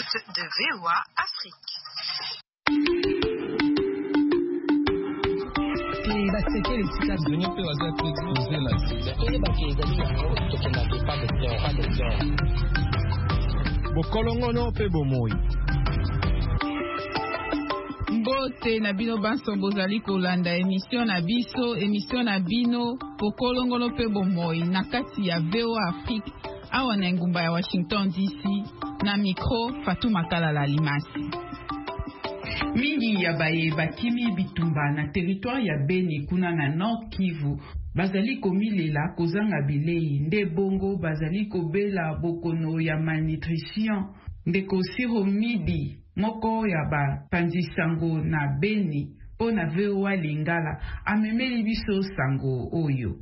l'écoute de VOA Afrique. Bokolongono pe bomoi. Mbote na bino banso bozali kolanda émission na bino Bokolongono pe bomoi na kati ya VOA Afrique awa na ngumba ya Washington DC na micro Fatou Makalala Limasi. Mingi ya baye bakimi bitumba na territoire ya Beni kuna na Nord Kivu bazali komilela kozanga bilei nde bongo bazali kobela bokono ya malnutrition ndeko Siro Midi moko ya ba panzisango na Beni po na VOA Lingala amemeli biso sango oyo.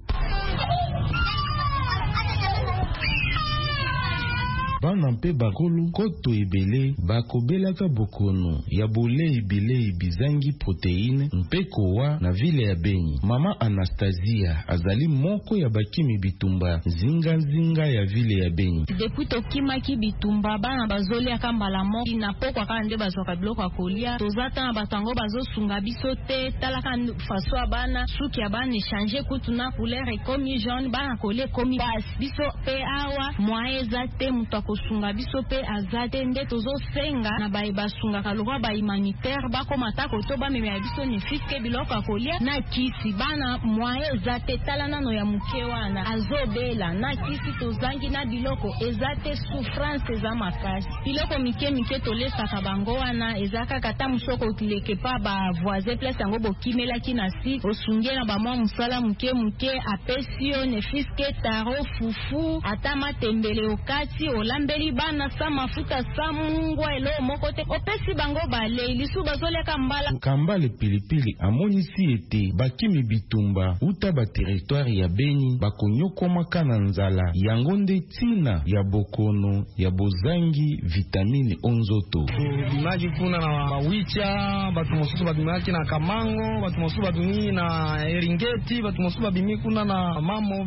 Bana mpe bakolo koto ebele bakobelaka bokono ya bolei bilei bizangi proteine mpe kowa na vile ya Beni. Mama Anastasia azali moko ya bakimi bitumba zinga ya vile ya Beni. Depuis tokimaki bitumba bana bazoli akambala mo na pokwa ka nde bazwaka biloko ya kolia tozata na batango bazosunga biso te talaka faso ya bana suki ya bana échanger kutu na couleur ekomi jaune bana kolia komi bas biso pe awa moaeza te mutu kosunga biso pe azate nde tozo senga na baye basunga kalwa ba humanitaire bakoma tako to ba meme biso ne fiske biloko akolia na kisi bana moye zate talana no ya muke wana azobela na kisi tozangi na biloko ezate souffrance za makasi biloko mike tolesaka bango wana ezaka kata musoko utileke pa ba voisin place yango bokimela kinasi osunge na ba mwa musala muke apesio ne fiske taro fufu ata matembele okati olambeli bana sa mafuta sa mungwa elo moko te opesi bango bale lisu bazoleka mbala kambale pilipili amonisi ete bakimi bitumba uta ba territoire ya Beni bakonyokoma kana nzala yango nde tina ya bokono ya bozangi vitamine onzoto bimaji kuna na bawicha batu mosusu badumaki na kamango batu mosusu badumi na eringeti batu mosusu babimi kuna na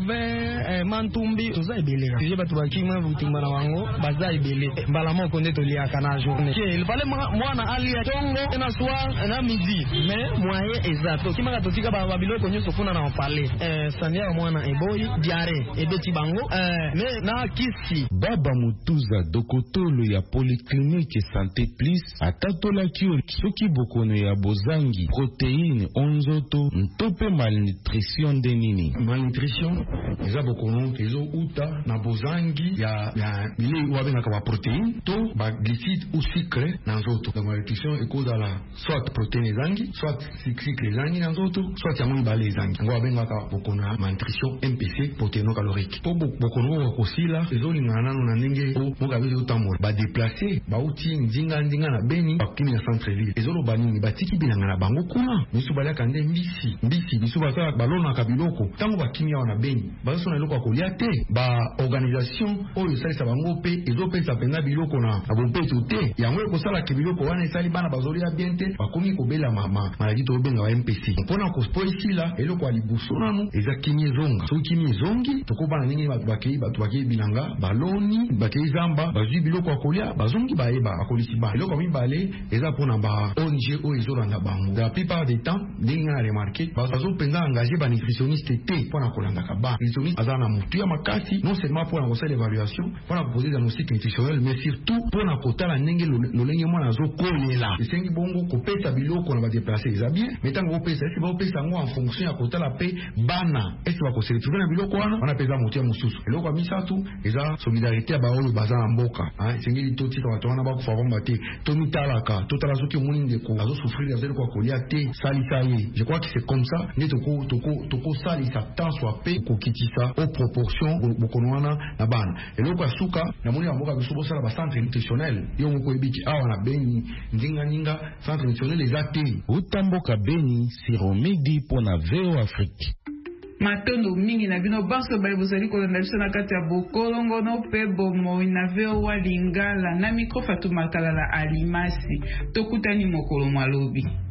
mamove mantumbi toza ebele tuje batu bakimwe bitumba na wango baza ibele mbala moko nde toliaka na journée il fallait mwana ali ya tongo na soir na midi mais moyen exact kimaka totika ba biloko nyoso kuna na opale sania mwana eboyi diare ebeti bango mais na kisi baba mutuza dokotolo ya polyclinique santé plus atatola kio soki bokono ya bozangi protéine onzoto ntope malnutrition de nini malnutrition eza bokono ezo uta na bozangi ya bilei wabengaka ba protéine to ba glycide ou sucre na nzoto. La malnutrition ekozala soit protéine ezangi soit sucre ezangi na nzoto soit yango mibale ezangi yango wabengaka bokono ya malnutrition MPC protéino-calorique po bokono wakosila ezolingana nano na ndenge moka biso otambola badeplace bauti ndinga na Beni bakimi na centre ville ezoloba nini batiki bilanga na bango kuna biso baliaka nde mbisi biso basala balonaka biloko ntango bakimi awa na Beni bazosona eloko ya kolia te ba organisation oyo esalisa bango pe ezopesa mpenza biloko na bompeto te yango ekosalaka biloko wana esali bana bazolia bien te bakomi kobela maladi tobenga ba MPC mpona kospo esila eloko ya libuso nanu eza kimi ezonga soki kimi ezongi tokobana ndenge bato bakei bilanga baloni bakei zamba bazwi biloko ya kolia bazongi bayeba akolisi ba eloko mibale eza mpona ba ONG oyo ezolanda bango la plupart des temps ndenge na remarke bazopenza engagé ba nutritionniste te mpona kolandaka ba nutritionniste aza na mutu ya makasi non seulement mpona kosala évaluation mpona koposer diagnostic nutritionnel mais surtout mpona kotala ndenge lolenge mwana azokolela esengi bongo kopesa biloko na badeplace eza bien mais ntango opesa esi baopesa yango en fonction ya kotala pe bana esi bakoselektive na biloko wana peza motu ya mosusu eloko ya misatu eza solidarité ya baoyo baza na mboka esengeli totika bato wana bakufa bomba te tomitalaka totala soki omoni ndeko azosouffrir aza eloko ya kolia te salisa ye je crois que c'est comme ça nde tokosalisa tant soit pe kokitisa au proportion bokono wana na bana eloko ya suka namoni ya mboka biso bosala bacentre nutritionnel yo moko ebiki awa na Beni ndinga centre nutritionnel eza te utamboka Beni Siro Midi mpona VOA Afrique. Matondo mingi na bino banso baye bozali kolanda biso na kati ya Bokolongono pe bomoi na VOA Lingala na micro Fatou Makalala Alimasi tokutani mokolo malobi.